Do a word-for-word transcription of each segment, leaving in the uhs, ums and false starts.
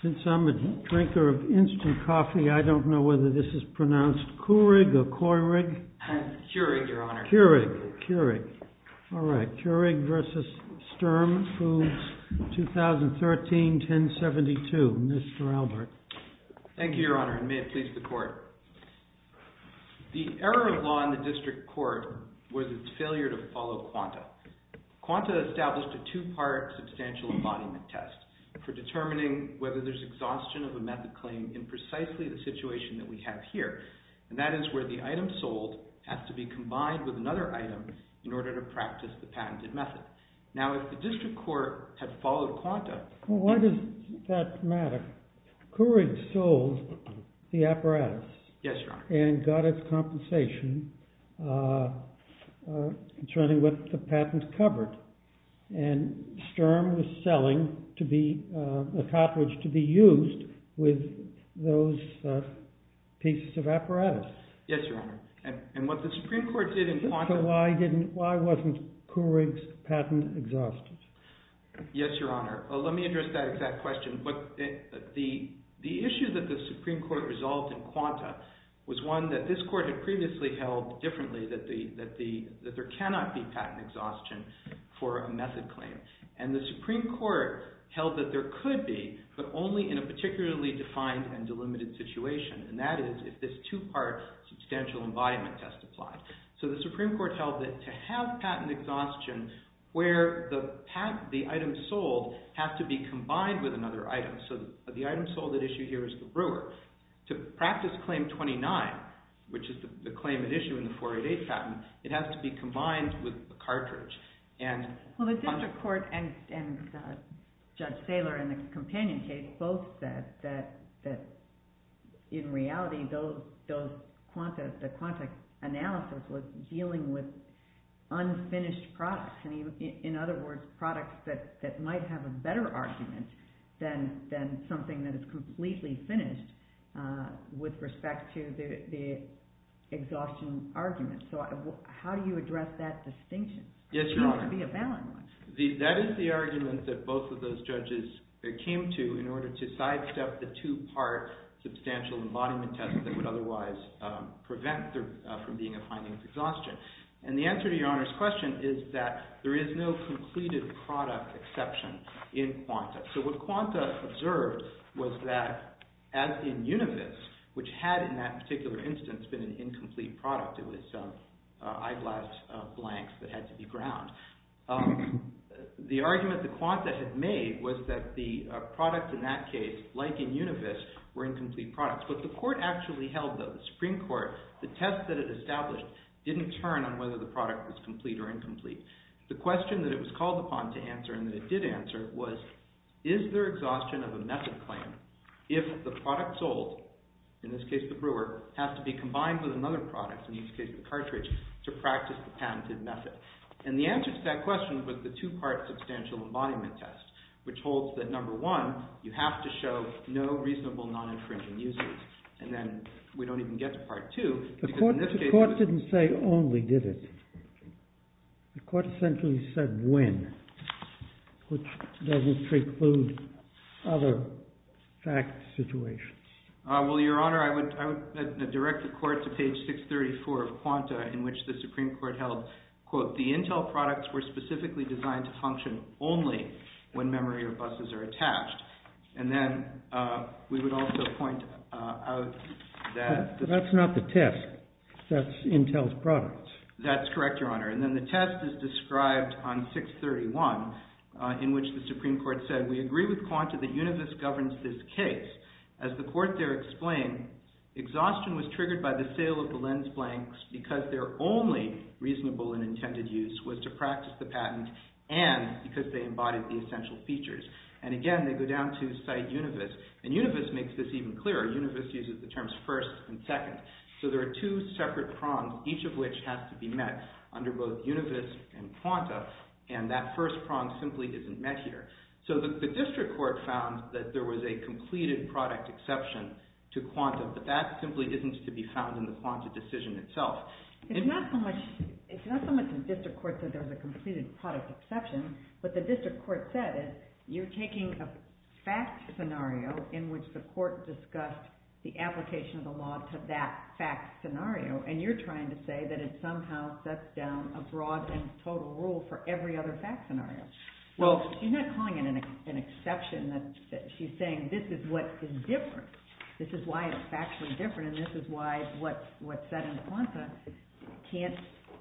Since I'm a drinker of instant coffee, I don't know whether this is pronounced Keurig or Keurig. Keurig, Your Honor. Keurig, Keurig. All right, Keurig versus Sturm Foods, twenty thirteen, ten seventy-two. Mister Albert. Thank you, Your Honor, and may it please the Court. The error of law in the District Court was its failure to follow Quanta. Quanta established a two-part substantial embodiment test for determining whether there's exhaustion of a method claim in precisely the situation that we have here, and that is where the item sold has to be combined with another item in order to practice the patented method. Now, if the District Court had followed Quanta... Well, why does that matter? Keurig sold the apparatus. Yes, Your Honor. And got its compensation uh, uh, concerning what the patent covered. And Sturm was selling to be uh, a cartridge to be used with those uh, pieces of apparatus. Yes, Your Honor. And, and what the Supreme Court did in Quanta... So why didn't why wasn't Keurig's patent exhausted? Yes, Your Honor. Uh, let me address that exact question. But uh, the the issue that the Supreme Court resolved in Quanta was one that this Court had previously held differently, that the that the that there cannot be patent exhaustion for a method claim. And the Supreme Court held that there could be, but only in a particularly defined and delimited situation, and that is if this two-part substantial embodiment test applied. So the Supreme Court held that to have patent exhaustion where the patent, the item sold has to be combined with another item. So the, the item sold at issue here is the brewer. To practice Claim twenty-nine, which is the, the claim at issue in the four eighty-eight patent, it has to be combined with a cartridge. And well, the District Court and, and uh, Judge Saylor in the companion case both said that that in reality those those quanta the quanta analysis was dealing with unfinished products, and in, in other words, products that, that might have a better argument than than something that is completely finished uh, with respect to the the exhaustion argument. So, I, how do you address that distinction? Yes, It Your seems Honor. to be a valid one. The, that is the argument that both of those judges came to in order to sidestep the two-part substantial embodiment test that would otherwise um, prevent there uh, from being a finding of exhaustion. And the answer to Your Honor's question is that there is no completed product exception in Quanta. So what Quanta observed was that, as in Univis, which had in that particular instance been an incomplete product, it was um, uh, eyeglass uh, blanks that had to be ground. Um, the argument that Quanta had made was that the uh, products in that case, like in Univis, were incomplete products. What the court actually held, though, the Supreme Court, the test that it established didn't turn on whether the product was complete or incomplete. The question that it was called upon to answer, and that it did answer, was, is there exhaustion of a method claim if the product sold, in this case the brewer, has to be combined with another product, in this case the cartridge, to practice the patented method? And the answer to that question was the two-part substantial embodiment test, which holds that, number one, you have to show no reasonable non-infringing uses. And then we don't even get to part two. The court, the case, court was, didn't say only, did it? The court essentially said when, which doesn't preclude other fact situations. Uh, well, Your Honor, I would, I would uh, direct the court to page six thirty-four of Quanta, in which the Supreme Court held, quote, the Intel products were specifically designed to function only when memory or buses are attached. And then uh, we would also point uh, out that... But that's not the test. That's Intel's products. That's correct, Your Honor. And then the test is described on six thirty-one, uh, in which the Supreme Court said, we agree with Quanta that Univis governs this case. As the court there explained, exhaustion was triggered by the sale of the lens blanks because their only reasonable and intended use was to practice the patent and because they embodied the essential features. And again, they go down to cite Univis. And Univis makes this even clearer. Univis uses the terms first and second. So there are two separate prongs, each of which has to be met under both Univis and Quanta, and that first prong simply isn't met here. So the, the district court found that there was a completed product exception to Quanta, but that simply isn't to be found in the Quanta decision itself. It's in, not so much. It's not so much the district court said there was a completed product exception. What the district court said is you're taking a fact scenario in which the court discussed the application of the law to that fact scenario, and you're trying to say that it somehow sets down a broad and total rule for every other fact scenario. So well, she's not calling it an, an exception. That, that she's saying this is what is different. This is why it's factually different, and this is why what, what's said in Quanta can't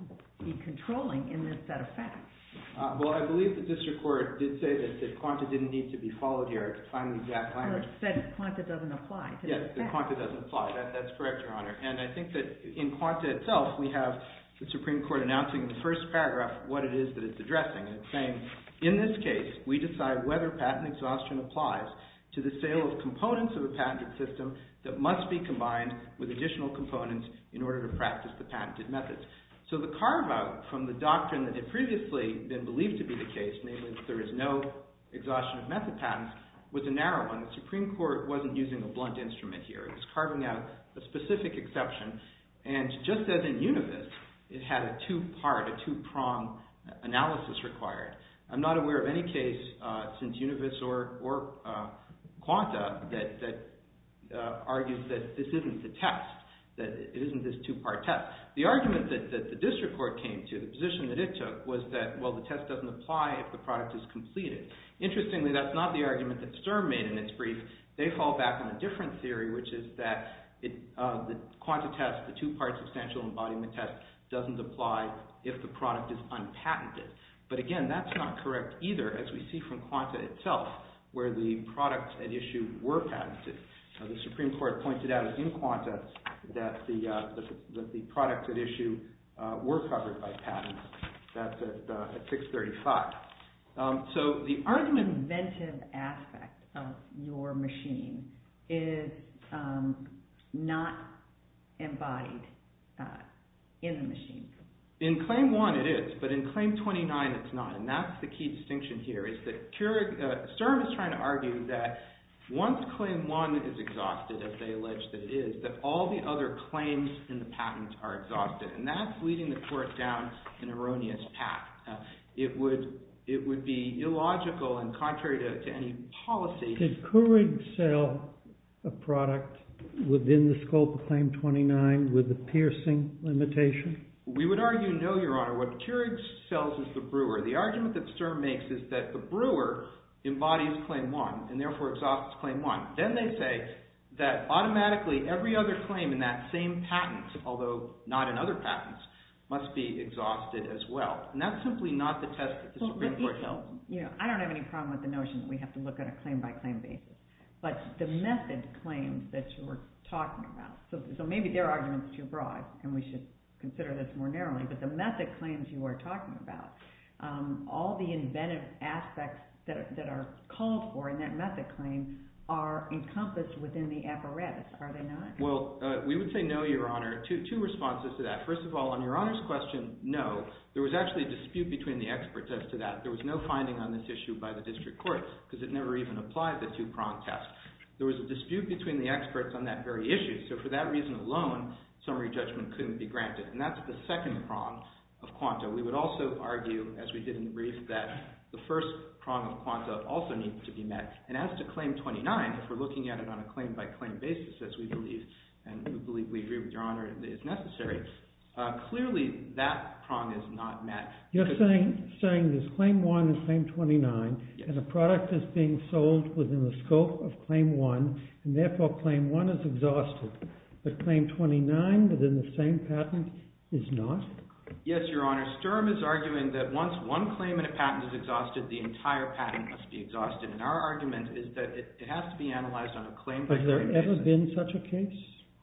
be controlling in this set of facts. Uh, well, I believe the district court did say that, that Quanta didn't need to be followed here. I could find the exact language. Well, it said Quanta doesn't apply to yes, this fact. Yes, Quanta doesn't apply. That, that's correct, Your Honor. And I think that in Quanta itself, we have the Supreme Court announcing in the first paragraph what it is that it's addressing. And it's saying, in this case, we decide whether patent exhaustion applies to the sale of components of a patented system that must be combined with additional components in order to practice the patented methods. So the carve-out from the doctrine that had previously been believed to be the case, namely that there is no exhaustion of method patents, was a narrow one. The Supreme Court wasn't using a blunt instrument here. It was carving out a specific exception. And just as in Univis, it had a two-part, a two-prong analysis required. I'm not aware of any case uh, since Univis or, or uh, Quanta that, that uh, argues that this isn't the test, that it isn't this two-part test. The argument that, that the district court came to, the position that it took, was that, well, the test doesn't apply if the product is completed. Interestingly, that's not the argument that Sturm made in its brief. They fall back on a different theory, which is that it, uh, the Quanta test, the two-part substantial embodiment test, doesn't apply if the product is unpatented. But again, that's not correct either, as we see from Quanta itself, where the products at issue were patented. Uh, the Supreme Court pointed out in Quanta that the, uh, the, that the products at issue uh, were covered by patents. That's at, uh, at six thirty-five. Um, so the argument... The inventive aspect of your machine is um, not embodied uh, in the machine. In Claim one it is, but in Claim twenty-nine it's not. And that's the key distinction here, is that Keurig, uh, Sturm is trying to argue that once Claim one is exhausted, as they allege that it is, that all the other claims in the patent are exhausted. And that's leading the court down an erroneous path. Uh, it would it would be illogical and contrary to, to any policy. Did Keurig sell a product within the scope of Claim twenty-nine with the piercing limitation? We would argue no, Your Honor. What Keurig sells is the brewer. The argument that Sturm makes is that the brewer embodies Claim one and therefore exhausts Claim one. Then they say that automatically every other claim in that same patent, although not in other patents, must be exhausted as well. And that's simply not the test that the well, Supreme Court held. You know, I don't have any problem with the notion that we have to look at a claim-by-claim basis. But the method claims that you were talking about, so, so maybe their argument's too broad and we should consider this more narrowly, but the method claims you are talking about, um, all the inventive aspects that are, that are called for in that method claim are encompassed within the apparatus, are they not? Well, uh, we would say no, Your Honor. Two, two responses to that. First of all, on Your Honor's question, no. There was actually a dispute between the experts as to that. There was no finding on this issue by the district court because it never even applied the two-prong test. There was a dispute between the experts on that very issue. So for that reason alone, summary judgment couldn't be granted. And that's the second prong of Quanta. We would also argue, as we did in the brief, that the first prong of Quanta also needs to be met. And as to Claim twenty-nine, if we're looking at it on a claim-by-claim basis, as we believe, and we believe we agree with Your Honor is necessary, uh, clearly that prong is not met. You're saying, saying there's Claim one and Claim twenty-nine, yes, and the product is being sold within the scope of Claim one, and therefore Claim one is exhausted. But Claim twenty-nine within the same patent is not? Yes, Your Honor. Sturm is arguing that once one claim in a patent is exhausted, the entire patent must be exhausted. And our argument is that it, it has to be analyzed on a claim-by-claim basis. Has there ever been such a case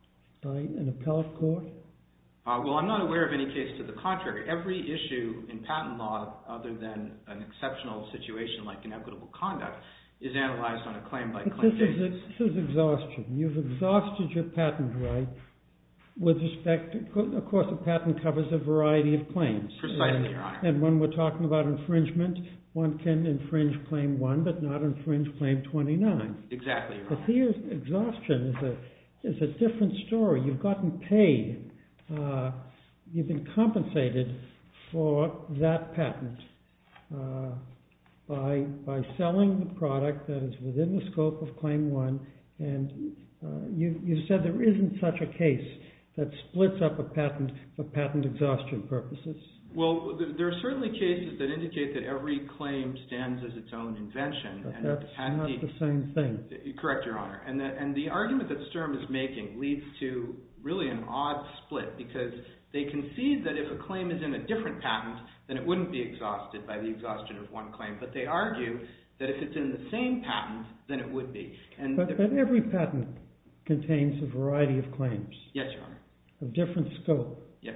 by an appellate court? Uh, well, I'm not aware of any case to the contrary. Every issue in patent law, other than an exceptional situation like inequitable conduct, is analyzed on a claim-by-claim basis. This is, this is exhaustion. You've exhausted your patent right with respect to, of course, the patent covers a variety of claims. Precisely, Your Honor. And when we're talking about infringement, one can infringe Claim one, but not infringe Claim twenty-nine. Exactly, Your But Honor. here, exhaustion is a, is a different story. You've gotten paid. Uh, you've been compensated for that patent. Uh, by by selling the product that is within the scope of Claim one, and uh, you, you've said there isn't such a case that splits up a patent for patent exhaustion purposes. Well, there are certainly cases that indicate that every claim stands as its own invention. But and that's the patentee, not the same thing. Correct, Your Honor. And the, and the argument that Sturm is making leads to really an odd split, because they concede that if a claim is in a different patent, then it wouldn't be exhausted by the exhaustion of one claim. But they argue that if it's in the same patent, then it would be. And but, but every patent contains a variety of claims. Yes, Your Honor. Of different scope. Yes.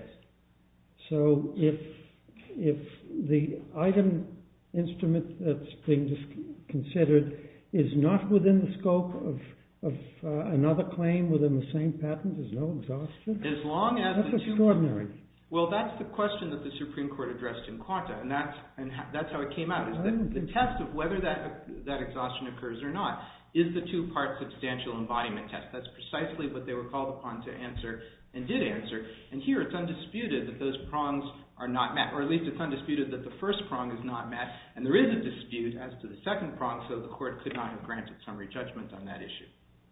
So if if the item instrument that's being dis- considered is not within the scope of of uh, another claim within the same patent, there's no exhaustion? As long as that's the two, extraordinary. Well, that's the question that the Supreme Court addressed in Quanta, and that's and ha- that's how it came out. Is that the test of whether that that exhaustion occurs or not is the two-part substantial embodiment test. That's precisely what they were called upon to answer and did answer. And here it's undisputed that those prongs are not met, or at least it's undisputed that the first prong is not met, and there is a dispute as to the second prong, so the court could not have granted summary judgment on that issue.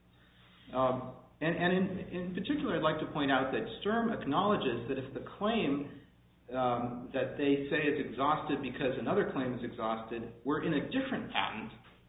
Um, and and in, in particular, I'd like to point out that Sturm acknowledges that if the claim um, that they say is exhausted because another claim is exhausted were in a different patent,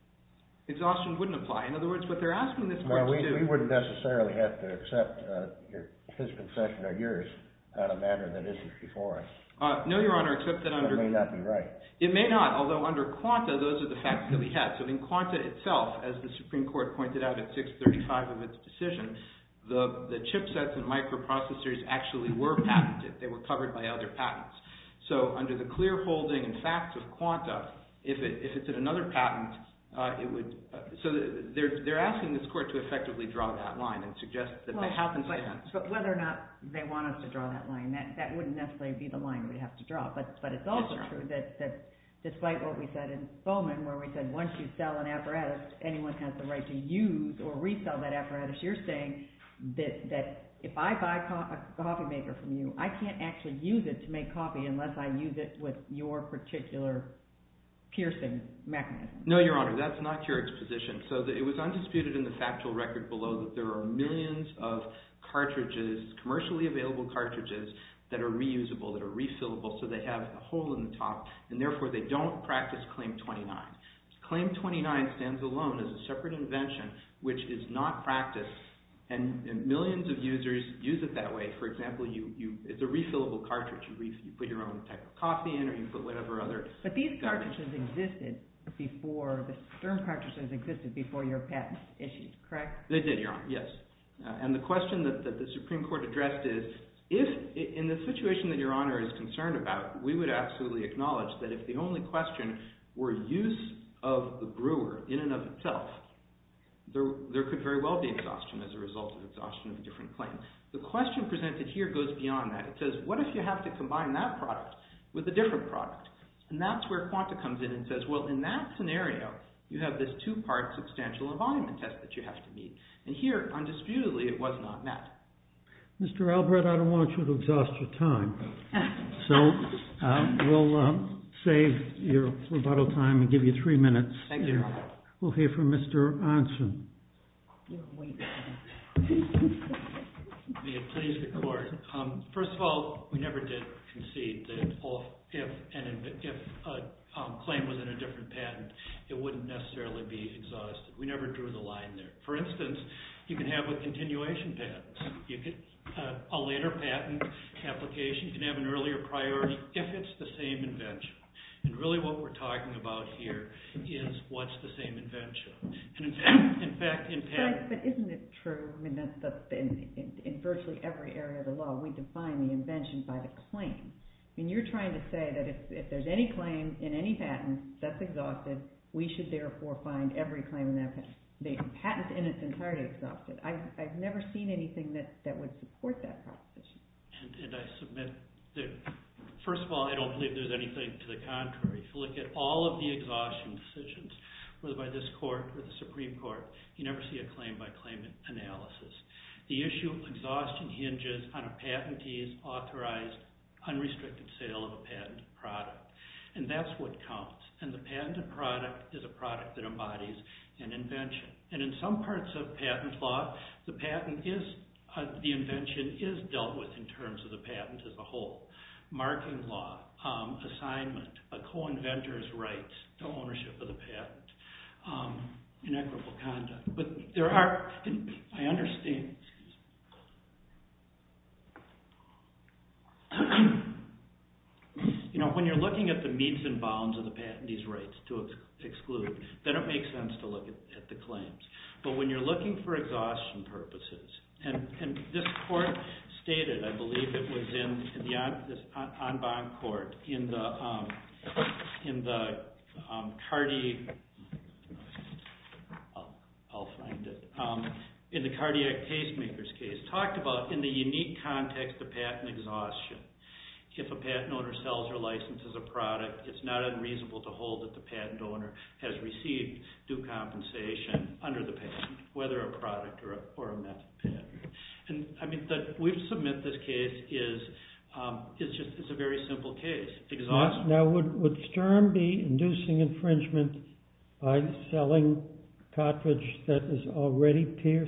exhaustion wouldn't apply. In other words, what they're asking this court well, we, to do... we wouldn't necessarily have to accept uh, your, his concession or yours on a matter that isn't before us. Uh, no, Your Honor, except that under... That may not be right. It may not, although under Quanta, those are the facts that we had. So in Quanta itself, as the Supreme Court pointed out at six thirty-five of its decision, the, the chipsets and microprocessors actually were patented. They were covered by other patents. So under the clear holding and facts of Quanta, if, it, if it's in another patent, uh, it would... Uh, so they're, they're asking this court to effectively draw that line and suggest that well, they happenstance... But, but whether or not they want us to draw that line, that, that wouldn't necessarily be the line we'd have to draw. But but it's also yes, true that, that despite what we said in Bowman, where we said once you sell an apparatus, anyone has the right to use or resell that apparatus, you're saying that, that if I buy co- a coffee maker from you, I can't actually use it to make coffee unless I use it with your particular piercing mechanism. No, Your Honor, that's not Keurig's position. So the, it was undisputed in the factual record below that there are millions of cartridges, commercially available cartridges, that are reusable, that are refillable, so they have a hole in the top, and therefore they don't practice Claim twenty-nine. Claim twenty-nine stands alone as a separate invention which is not practiced, and, and millions of users use it that way. For example, you, you it's a refillable cartridge. You, re, you put your own type of coffee in, or you put whatever other... But these cartridges existed before, the Sturm cartridges existed before your patent issued, correct? They did, Your Honor, yes. Uh, and the question that, that the Supreme Court addressed is, if, in the situation that Your Honor is concerned about, we would absolutely acknowledge that if the only question were use of the brewer in and of itself, there, there could very well be exhaustion as a result of exhaustion of a different claim. The question presented here goes beyond that. It says, what if you have to combine that product with a different product? And that's where Quanta comes in and says, well, in that scenario, you have this two-part substantial embodiment test that you have to meet. And here, undisputedly, it was not met. Mister Albrecht, I don't want you to exhaust your time. So uh, we'll um, save your rebuttal time and give you three minutes. Thank you, Your Honor. We'll hear from Mister Arnson. You wait. May it please the Court. Um, first of all, we never did concede that if, an, if a um, claim was in a different patent, it wouldn't necessarily be exhausted. We never drew the line there. For instance, you can have with continuation patents. You could, uh, a later patent application can have an earlier priority if it's the same invention. And really what we're talking about here is what's the same invention. And in, in fact, in patent... But, but isn't it true, I mean, that, that in, in, in virtually every area of the law, we define the invention by the claim. I mean, you're trying to say that if, if there's any claim in any patent that's exhausted, we should therefore find every claim in that patent. The patent in its entirety exhausted. I've, I've never seen anything that, that would support that proposition. And, and I submit that, first of all, I don't believe there's anything to the contrary. If you look at all of the exhaustion decisions, whether by this court or the Supreme Court, you never see a claim-by-claim analysis. The issue of exhaustion hinges on a patentee's authorized, unrestricted sale of a patent product. And that's what counts. And the patented product is a product that embodies an invention. And in some parts of patent law, the patent is, uh, the invention is dealt with in terms of the patent as a whole. Marking law, um, assignment, a co-inventor's rights to ownership of the patent, um, inequitable conduct. But there are, I understand, you know, when you're looking at the metes and bounds of the patentee's rights to ex- exclude, then it makes sense to look at, at the claims. But when you're looking for exhaustion purposes, and, and this court stated, I believe it was in, in the on, this en banc court, in the um, in the um, Cardi, I'll, I'll find it, um, in the cardiac pacemaker's case, talked about in the unique context of patent exhaustion. If a patent owner sells or licenses a product, it's not unreasonable to hold that the patent owner has received due compensation under the patent, whether a product or a, or a method patent. And I mean, that we submit this case is um, is just it's a very simple case. Exhaustion. Now, now would would Sturm be inducing infringement by selling cartridge that is already pierced?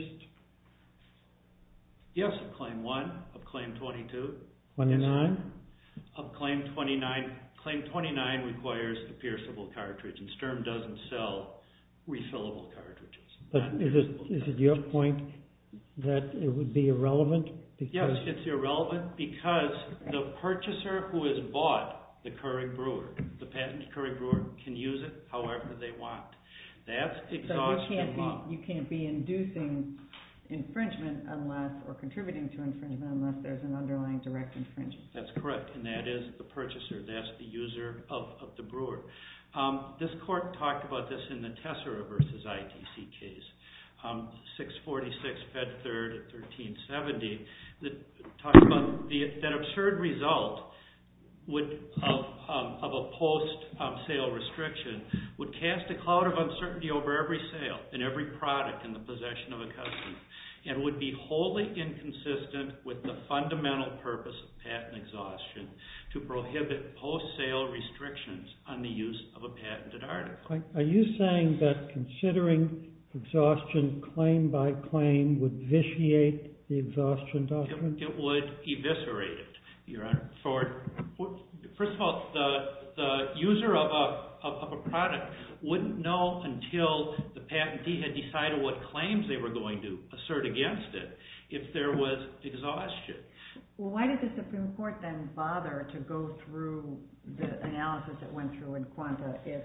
Yes, of Claim One, of Claim Twenty-two. Twenty-nine. Of Claim twenty-nine, Claim twenty-nine requires a pierceable cartridge, and Sturm doesn't sell refillable cartridges. But is it is it your point that it would be irrelevant? Because yes, it's irrelevant because the purchaser who has bought the Keurig brewer, the patented Keurig brewer, can use it however they want. That's exhaustion so you can't law. be, you can't be inducing infringement unless, or contributing to infringement unless there's an underlying direct infringement. That's correct, and that is the purchaser. That's the user of, of the brewer. Um, this court talked about this in the Tessera versus I T C case, um, six forty-six Fed Third at thirteen seventy, that talks about the, that absurd result would of, um, of a post-sale um, restriction would cast a cloud of uncertainty over every sale and every product in the possession of a customer, and would be wholly inconsistent with the fundamental purpose of patent exhaustion to prohibit post-sale restrictions on the use of a patented article. are you saying that considering exhaustion claim by claim would vitiate the exhaustion doctrine? It, it would eviscerate it, Your Honor. For, first of all, the the user of a of, of a product wouldn't know until the patentee had decided what claims they were going to assert against it if there was exhaustion. Well, why did the Supreme Court then bother to go through the analysis it went through in Quanta if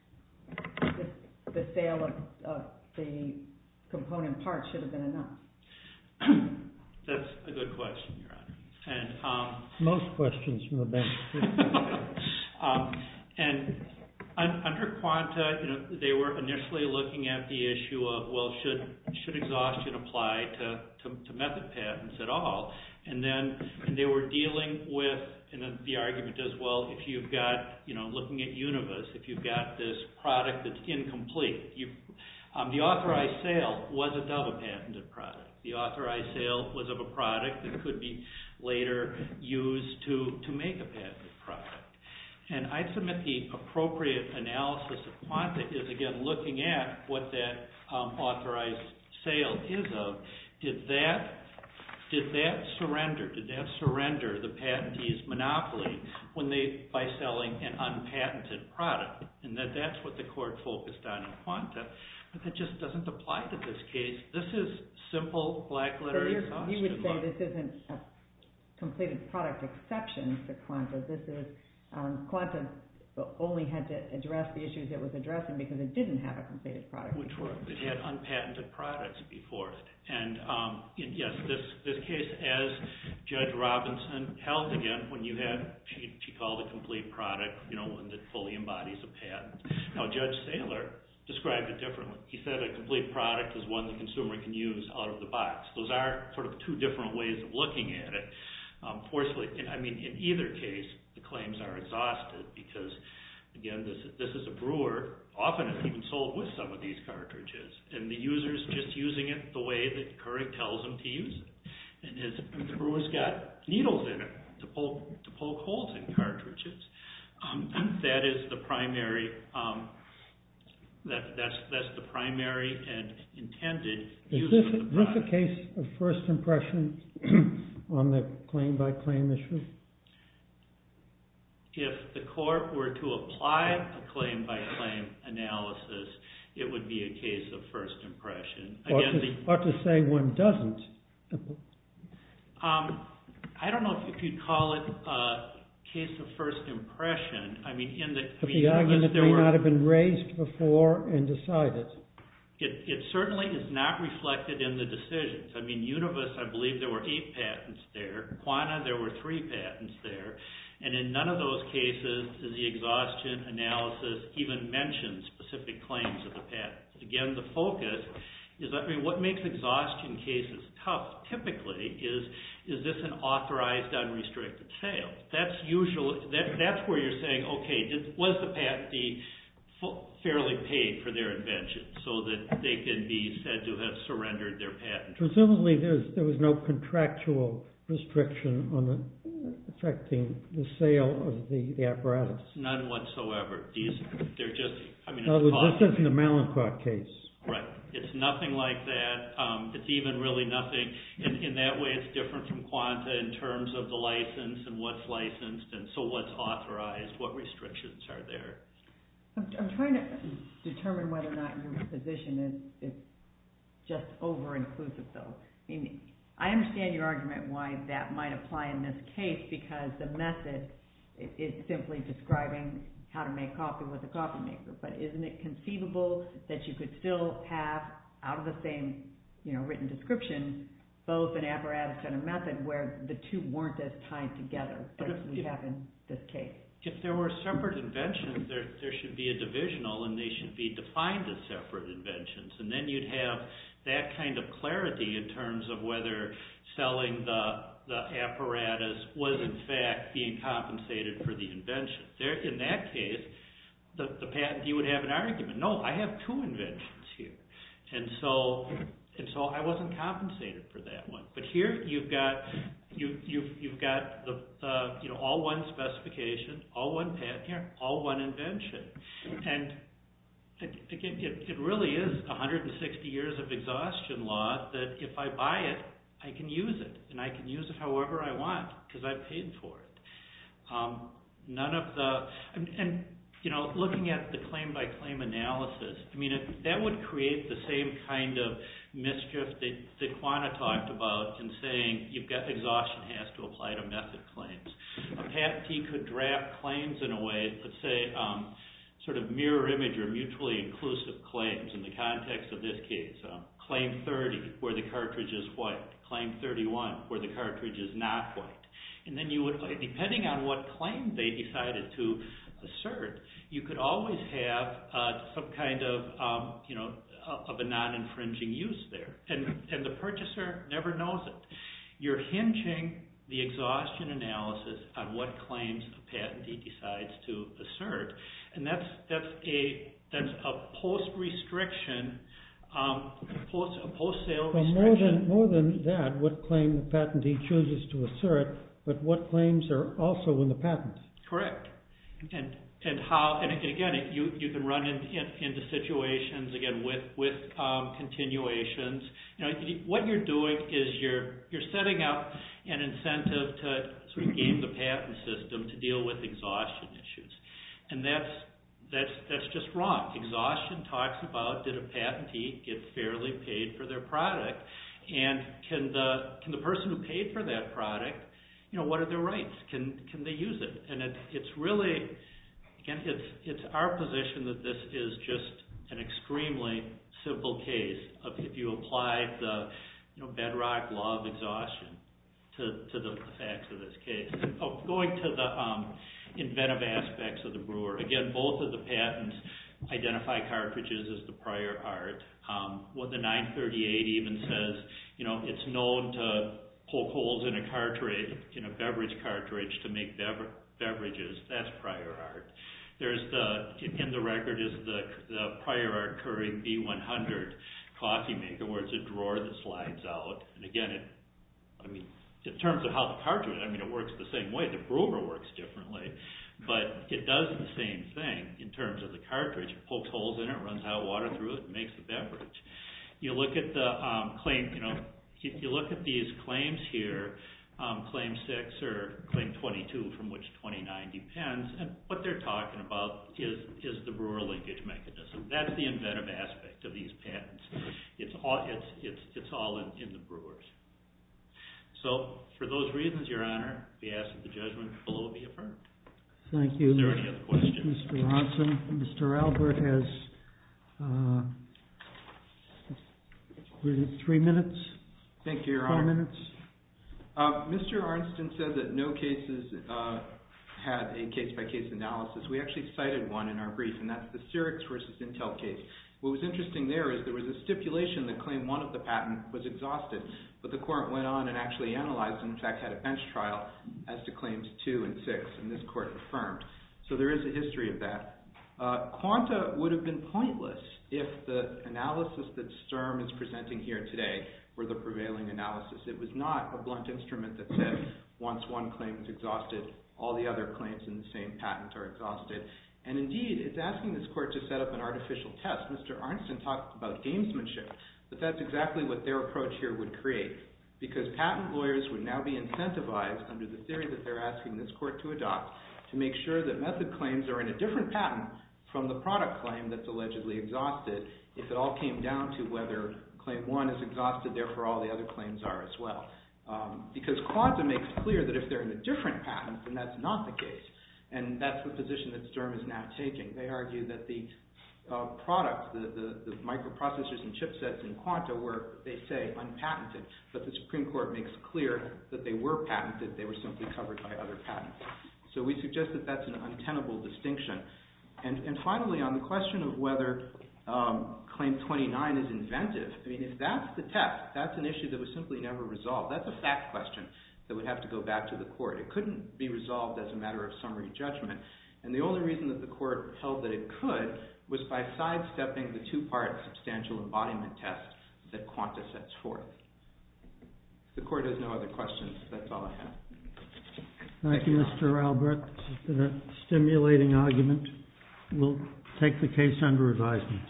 the, the sale of, of the component parts should have been enough? That's a good question, Your Honor. And um, most questions from the bench. um, and un, under Quanta, you know, they were initially looking at the issue of, well, should should exhaustion apply to, to, to method patents at all? And then and they were dealing with, and then the argument is, well, if you've got, you know, looking at Univis, if you've got this product that's incomplete, you um, the authorized sale wasn't of a patented product. The authorized sale was of a product that could be later used to, to make a patented product. And I'd submit the appropriate analysis of Quanta is, again, looking at what that um, authorized sale is of. Did that, did that surrender, did that surrender the patentee's monopoly when they, by selling an unpatented product? And that that's what the court focused on in Quanta. But that just doesn't apply to this case. This is simple black letter exhaustion. You would say this isn't a completed product exception to Quanta. This is um, Quanta only had to address the issues it was addressing because it didn't have a completed product. Which were, it had unpatented products before it. And um, yes, this this case, as Judge Robinson held again, when you had, she, she called a complete product, you know, one that fully embodies a patent. Now, Judge Saylor described it differently. He said a complete product is one the consumer can use out of the box. Those are sort of two different ways of looking at it. Um, fortunately, in, I mean, in either case, the claims are exhausted because, again, this, this is a brewer. Often it's even sold with some of these cartridges, and the user's just using it the way that Keurig tells them to use it. And his, the brewer's got needles in it to poke, to poke holes in cartridges. Um, that is the primary. Um, that that's that's the primary and intended Is use this, of the is this product. a case of first impression on the claim-by-claim issue? If the court were to apply a claim-by-claim analysis, it would be a case of first impression. Or Again, to, the, or to say one doesn't? um, I don't know if, if you'd call it a case of first impression. I mean, in the But I mean, the argument there may were, not have been raised before and decided. It, it certainly is not reflected in the decisions. I mean, Univis, I believe there were eight patents there. Quanta, there were three patents there. And in none of those cases does the exhaustion analysis even mention specific claims of the patents. Again, the focus is, I mean, what makes exhaustion cases tough typically is, is this an authorized unrestricted sale? That's usually, that, that's where you're saying, okay, did, was the patentee fairly paid for their invention so that they can be said to have surrendered their patent? Presumably there's, there was no contractual restriction on the, affecting the sale of the, the apparatus. None whatsoever. These, they're just, I mean, In other it's words, cost. this isn't a Malincrot case. Right. It's nothing like that. Um, it's even really nothing. In, in that way, it's different from Quanta in terms of the license and what's licensed and so what's authorized, what restrictions are there. I'm, I'm trying to determine whether or not your position is, is just over-inclusive, though. I mean, I understand your argument why that might apply in this case because the method is simply describing how to make coffee with a coffee maker. But isn't it conceivable that you could still have, out of the same, you know, written description, both an apparatus and a method where the two weren't as tied together as we have in this case? If there were separate inventions, there there should be a divisional and they should be defined as separate inventions. And then you'd have that kind of clarity in terms of whether selling the the apparatus was in fact being compensated for the invention. There, in that case, the, the patentee would have an argument. No, I have two inventions here. And so and so I wasn't compensated for that one. But here you've got you you've you've got the uh, you know all one specification, all one patent here, all one invention. And again, it, it really is one hundred sixty years of exhaustion law that if I buy it, I can use it, and I can use it however I want because I've paid for it. Um, none of the, and, and you know, looking at the claim-by-claim analysis, I mean, it, that would create the same kind of mischief that, that Quanta talked about in saying you've got exhaustion has to apply to method claims. A patentee could draft claims in a way, let's say, um, sort of mirror image or mutually inclusive claims in the context of this case. Um, claim thirty, where the cartridge is white. Claim thirty-one, where the cartridge is not white. And then you would, depending on what claim they decided to assert, you could always have uh, some kind of, um, you know, of a non-infringing use there. And, and the purchaser never knows it. You're hinging the exhaustion analysis on what claims a patentee decides to assert. And that's that's a that's a post-restriction, um, post a post-sale Well, restriction. more than more than that, what claim the patentee chooses to assert, but what claims are also in the patent. Correct. And and how and again it, you you can run in, in, into situations again with with um, continuations. You know what you're doing is you're you're setting up an incentive to sort of game the patent system to deal with exhaustion issues, and that's that's that's just wrong. Exhaustion talks about did a patentee get fairly paid for their product, and can the can the person who paid for that product, you know, what are their rights? Can can they use it? And it's it's really Again, it's it's our position that this is just an extremely simple case of if you apply the you know bedrock law of exhaustion to, to the, the facts of this case. And, oh, going to the um, inventive aspects of the brewer, again, both of the patents identify cartridges as the prior art. Um, what the nine thirty-eight even says, you know, it's known to poke holes in a cartridge, in a beverage cartridge to make bever- beverages. That's prior art. There's the, in the record is the, the prior art Keurig B one hundred coffee maker where it's a drawer that slides out. And again, it, I mean, in terms of how the cartridge, I mean, it works the same way. The brewer works differently. but it does the same thing in terms of the cartridge. It pokes holes in it, runs hot water through it, and makes the beverage. You look at the um, claim, you know, if you look at these claims here, um, Claim six or Claim twenty-two, from which twenty-nine depends, and what they're talking about is is the brewer linkage mechanism. That's the inventive aspect of these patents. It's all it's it's it's all in, in the brewers. So, for those reasons, Your Honor, we ask that the judgment below be affirmed. Thank you. Is there any other questions? Mister Ronson? Mister Albert has uh, three minutes. Thank you, Your Four Honor. minutes. Uh, Mister Arnston said that no cases uh, had a case-by-case analysis. We actually cited one in our brief, and that's the Cyrix versus Intel case. What was interesting there is there was a stipulation that Claim one of the patent was exhausted, but the court went on and actually analyzed and, in fact, had a bench trial as to Claims two and six, and this court affirmed. So there is a history of that. Uh, Quanta would have been pointless if the analysis that Sturm is presenting here today were the prevailing analysis. It was not a blunt instrument that said once one claim is exhausted, all the other claims in the same patent are exhausted. And indeed, it's asking this court to set up an artificial test. Mister Arnston talked about gamesmanship, but that's exactly what their approach here would create, because patent lawyers would now be incentivized under the theory that they're asking this court to adopt to make sure that method claims are in a different patent from the product claim that's allegedly exhausted, if it all came down to whether Claim one is exhausted, therefore all the other claims are as well. Um, because Quanta makes clear that if they're in a different patent, then that's not the case. And that's the position that Sturm is now taking. They argue that the uh, products, the, the, the microprocessors and chipsets in Quanta were, they say, unpatented. But the Supreme Court makes clear that they were patented. They were simply covered by other patents. So we suggest that that's an untenable distinction. And, and finally, on the question of whether um, Claim twenty-nine is inventive, I mean, if that's the test, that's an issue that was simply never resolved. That's a fact question that would have to go back to the court. It couldn't be resolved as a matter of summary judgment. And the only reason that the court held that it could was by sidestepping the two-part substantial embodiment test that Quanta sets forth. If the court has no other questions, that's all I have. Thank, Thank you, Mister Albert. It's been a stimulating argument. We'll take the case under advisement.